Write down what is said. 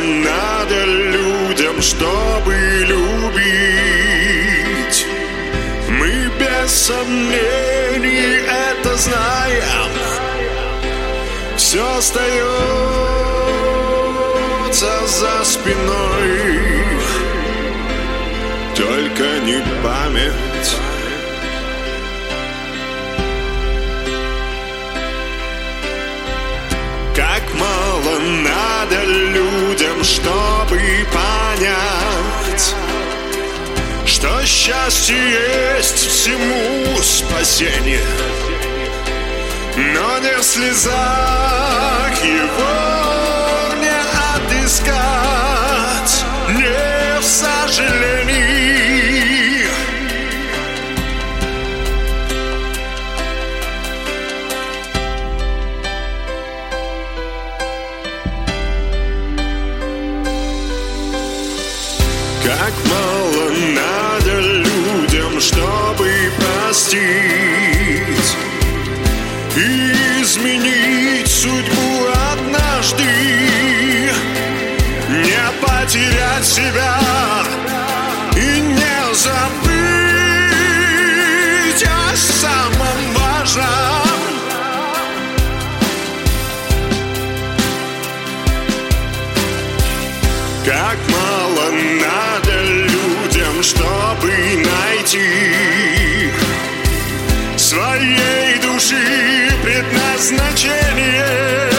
надо людям, чтобы любить. Мы без сомнений это знаем. Все остается за спиной, только не память. Как мало надо людям, чтобы понять, что счастье есть всему спасение, но не в слезах его не отыскать, не в сожалении. Как мало надо людям, чтобы простить и изменить судьбу однажды, не потерять себя и не забыть о самом важном. Как мало надо людям, чтобы найти своей души предназначение.